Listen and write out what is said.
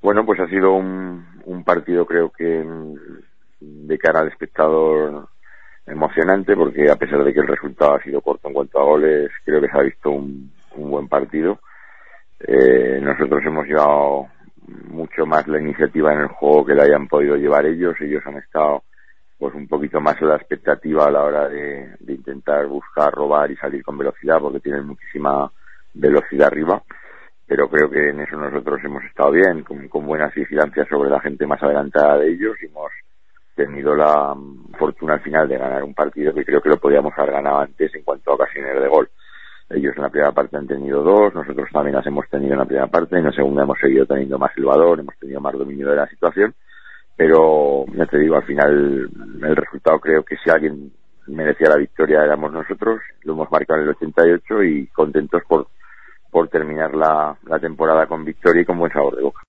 Bueno, pues ha sido un partido, creo que de cara al espectador emocionante, porque a pesar de que el resultado ha sido corto en cuanto a goles, creo que se ha visto un buen partido. Nosotros hemos llevado mucho más la iniciativa en el juego que la hayan podido llevar ellos. Ellos han estado pues un poquito más en la expectativa a la hora de intentar buscar, robar y salir con velocidad, porque tienen muchísima velocidad arriba. Pero creo que en eso nosotros hemos estado bien, con buenas vigilancias sobre la gente más adelantada de ellos, y hemos tenido la fortuna al final de ganar un partido que creo que lo podíamos haber ganado antes en cuanto a ocasiones de gol. Ellos en la primera parte han tenido dos, nosotros también las hemos tenido en la primera parte, en la segunda hemos seguido teniendo más el valor, hemos tenido más dominio de la situación, pero ya te digo, al final el resultado, creo que si alguien merecía la victoria éramos nosotros. Lo hemos marcado en el 88 y contentos por terminar la temporada con victoria y con buen sabor de boca.